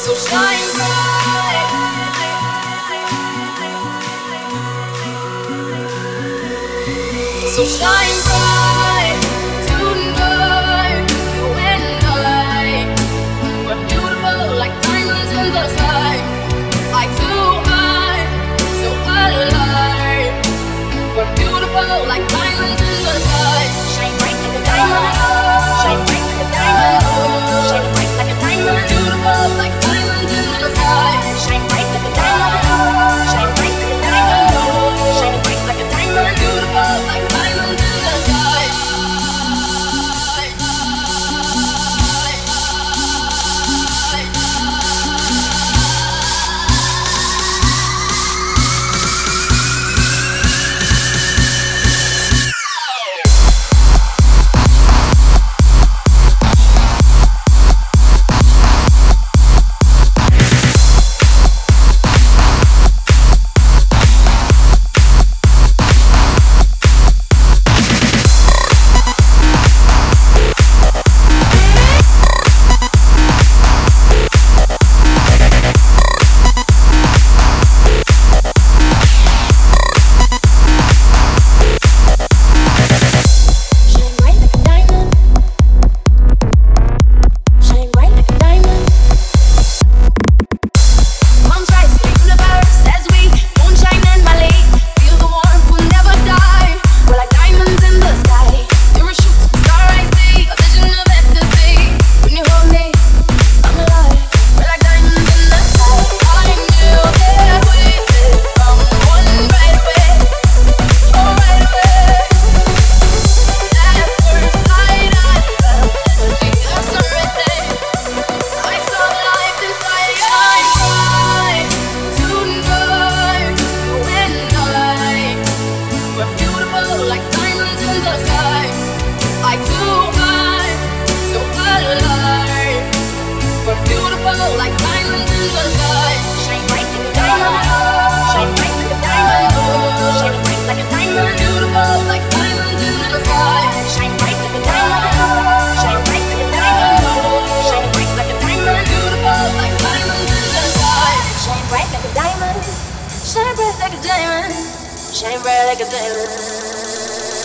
So shine bright, so shine bright tonight. You and I, we're beautiful like diamonds in the sky. Eye to eye, so alive. We're beautiful like diamonds in the sky. Shine bright like a diamond, shine bright like a diamond, shine bright like a diamond. Beautiful like diamonds in the sky. Shine bright like a diamond, shine bright like a diamond, shine bright like a diamond. Beautiful like diamonds in the sky. Shine bright like a diamond, shine bright like a diamond.